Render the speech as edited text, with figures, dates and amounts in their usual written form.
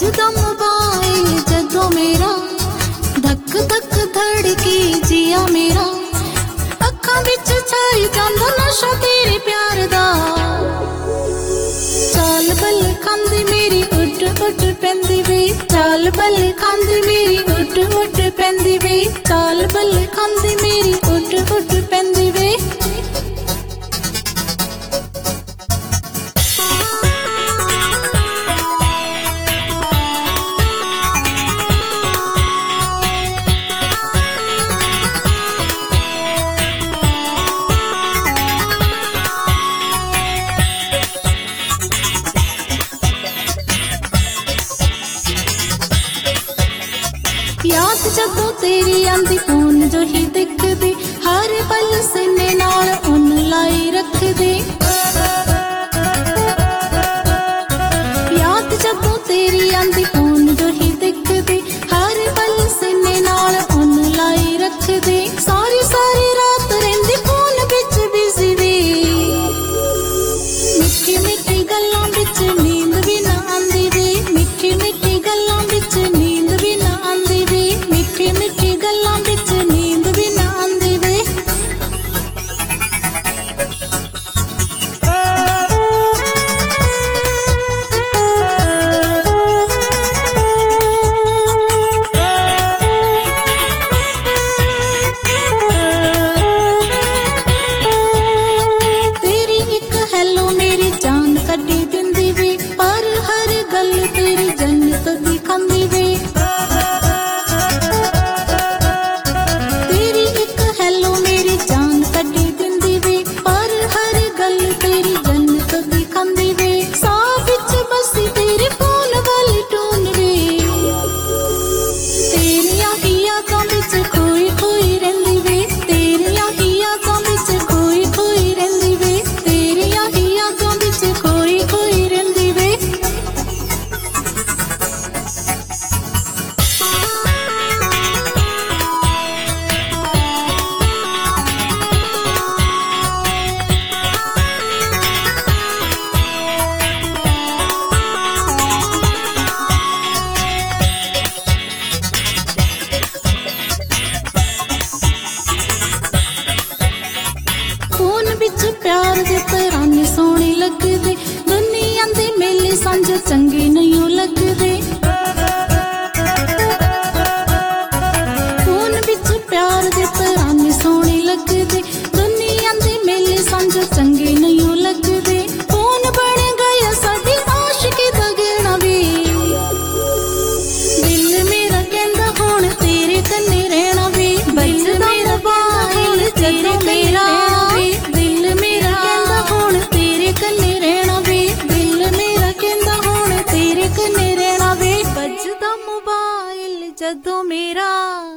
बजदा mobile जदों मेरा, धक धक धड़के जिया मेरा, अखां विच छाई जांदा नशा तेरे प्यार दा। चाल बल खांदी मेरी उठ उठ पैंदी वे, चाल बल खांदी मेरी उठ उठ पैंदी वे, चाल बल खांदी मेरी उठ उठ पैंदी वे। याद जदों तेरी आंदी फोन जो ही दिखदी, हर पल सीने नाल उन लाई रखदी। याद जदों तेरी आंदी फोन जो ही दिखदी, हर पल सीने नाल उन लाई रखदी। सारी सारी रात रहिंदी फोन विच बिजी वे, मिठी मिठी गल्लां विच नींद भी ना आंदी वे, मिठी मिठी गल्लां विच नींद भी ना आंदी वे, मिठी मिठी गल्लां विच नींद भी ना आंदी वे। तेरी एक हैलो मेरी जान कड्डी दिंदी वे, पर हर गल तेरी जन्नत दिखांदी वे। तेरी एक हैलो मेरी जान कड्डी दिंदी वे, पर हर गल तेरी जन्नत दिखांदी वे। साह विच बसी तेरे फोन वाली टून वे, तेरियां ही यादां विच खोई खोई रहिंदी वे, तेरियां ही यादां विच खोई खोई रहिंदी वे, तेरियां ही यादां विच खोई खोई रहिंदी वे। फोन विच प्यार दे तराने सोहणे लगदे, दुनिया दे मेले सांझ चंगे नहीं लगदे। फोन विच प्यार दे तराने सोहणे लगदे, दुनिया दे मेले सांझ चंगे नहीं लगदे। फोन बन गया साडी आशिकी दा गहना वे, दिल मेरा कहंदा हुण तेरे कन्ने रहना वे। बजदा मोबाइल जदों मेरा, दिल मेरा कहंदा हुण तेरे कन्ने रहना वे, दिल मेरा कहंदा हुण तेरे कन्ने रहना वे। बजदा मोबाइल जदों मेरा।